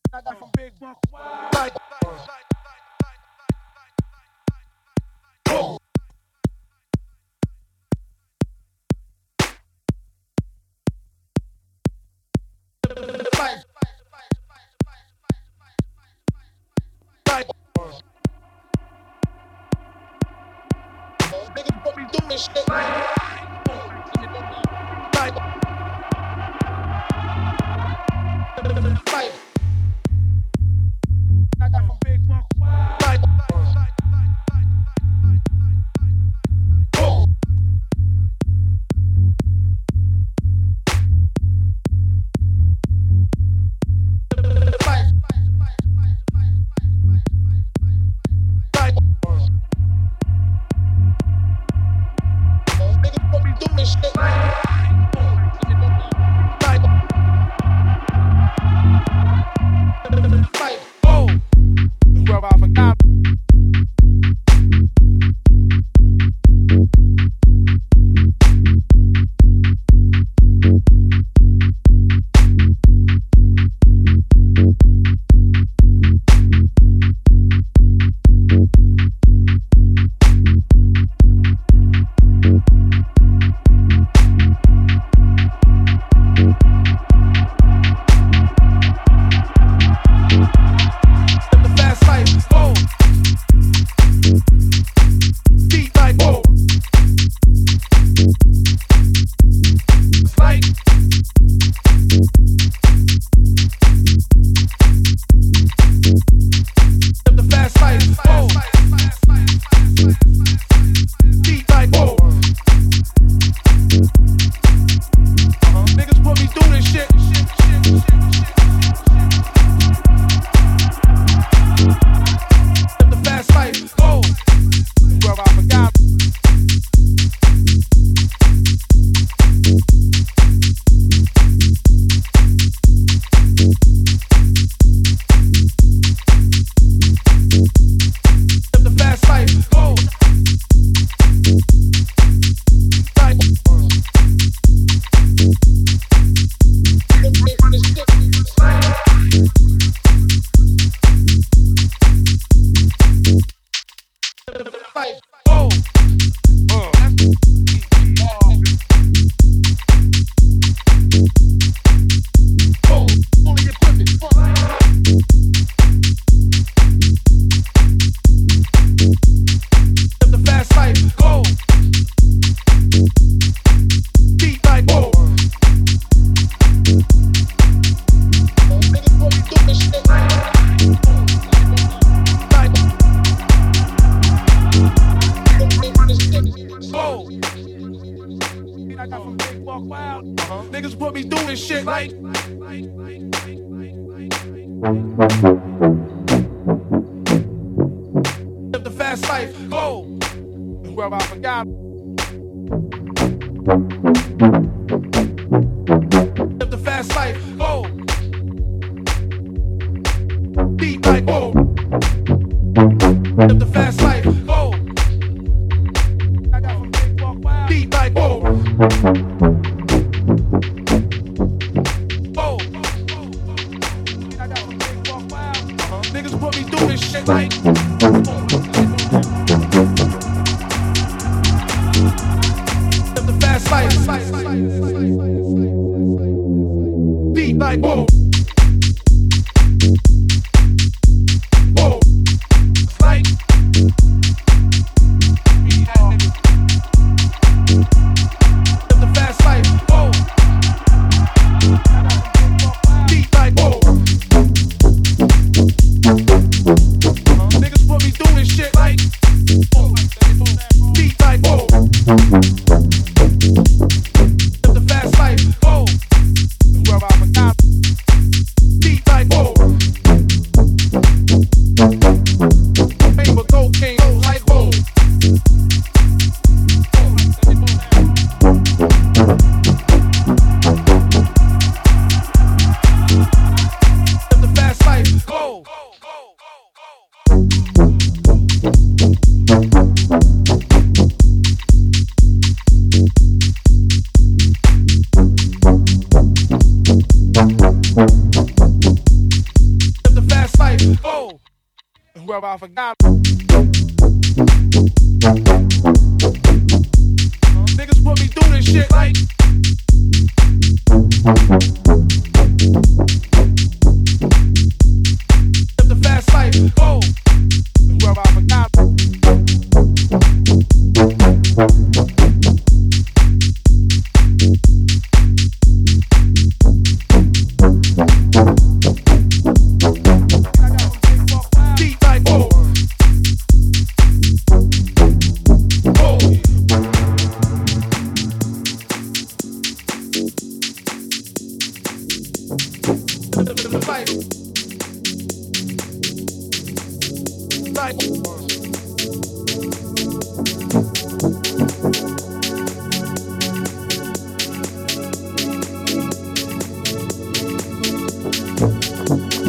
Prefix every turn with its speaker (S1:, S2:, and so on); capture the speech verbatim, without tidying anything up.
S1: I got from Big Buck Wild. Like, like, like, niggas put me doing this shit. Like, like, like, I got from Big Buck Wild. Like, niggas put me doing this shit. Like, like, oh, where I forgot. I got from Big Buck Wild. Uh-huh. Niggas put me through this shit like. Live the fast life, go. Where I forgot. Live the fast life, go. Beat like go. Live the fast life, go. I got from Big Buck Wild. Beat like go. Oh, I got from Big Buck Wild. Uh-huh. Niggas put me through this shit like. Live the fast life. Beat like whoa. Whoa. Like. Live the fast life. Whoa. Beat like whoa. Uh-huh. Niggas put me through this world I forgot. Niggas put me through this shit like live the fast life. Go. The world I forgot. Like